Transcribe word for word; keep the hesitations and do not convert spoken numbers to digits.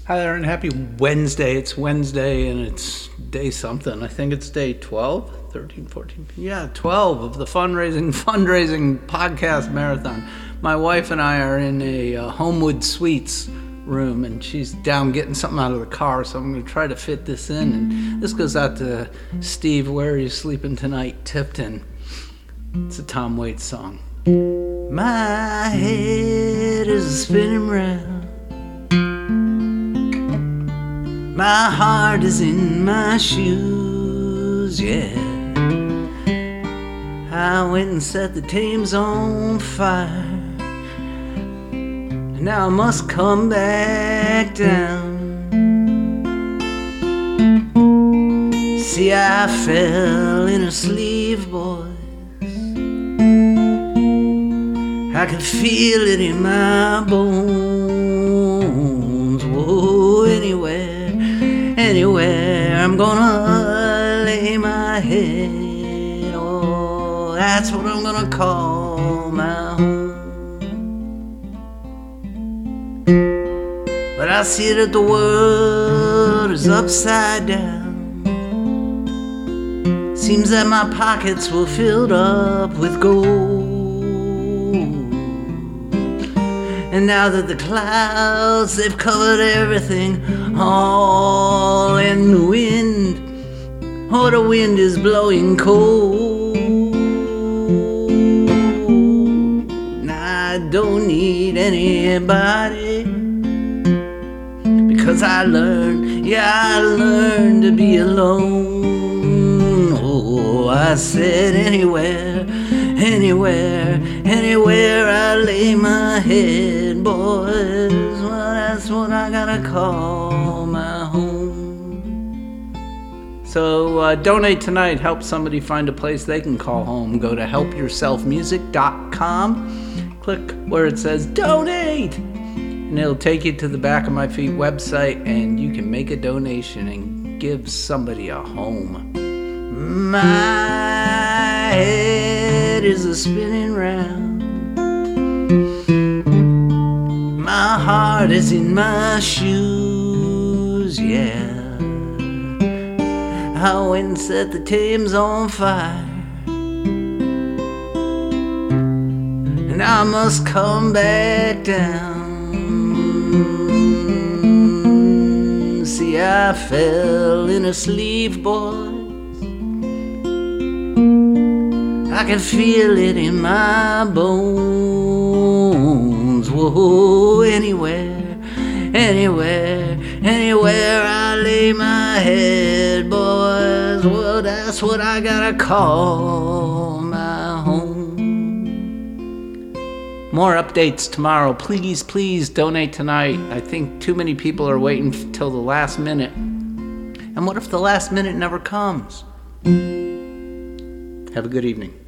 Hi there and happy Wednesday. It's Wednesday and it's day something. I think it's day twelve, thirteen, fourteen. Yeah, twelve of the fundraising fundraising podcast marathon. My wife and I are in a uh, Homewood Suites room and she's down getting something out of the car, so I'm going to try to fit this in. And this goes out to Steve, Where Are You Sleeping Tonight, Tipton. It's a Tom Waits song. My head is spinning round. My heart is in my shoes, yeah. I went and set the Thames on fire, and now I must come back down. See, I fell in a sleeve, boys. I can feel it in my bones. Whoa, anywhere. Anywhere I'm gonna lay my head, oh, that's what I'm gonna call my home. But I see that the world is upside down. Seems that my pockets were filled up with gold. And now that the clouds, they've covered everything, all in the wind, oh, the wind is blowing cold. Now I don't need anybody, because I learned, yeah, I learned to be alone. Oh, I said anywhere, anywhere, anywhere I lay my head, boys, well, that's what I gotta call my home. So uh, donate tonight, help somebody find a place they can call home. Go to help yourself music dot com, click where it says donate, and it'll take you to the Back of My Feet website, and you can make a donation and give somebody a home. My head is a spinning round. My heart is in my shoes, yeah. I went and set the Thames on fire, and I must come back down. See, I fell in a sleeve, boys. I can feel it in my bones. Whoa, anywhere, anywhere, anywhere I lay my head, boys, well, that's what I gotta call my home. More updates tomorrow. Please, please donate tonight. I think too many people are waiting till the last minute. And what if the last minute never comes? Have a good evening.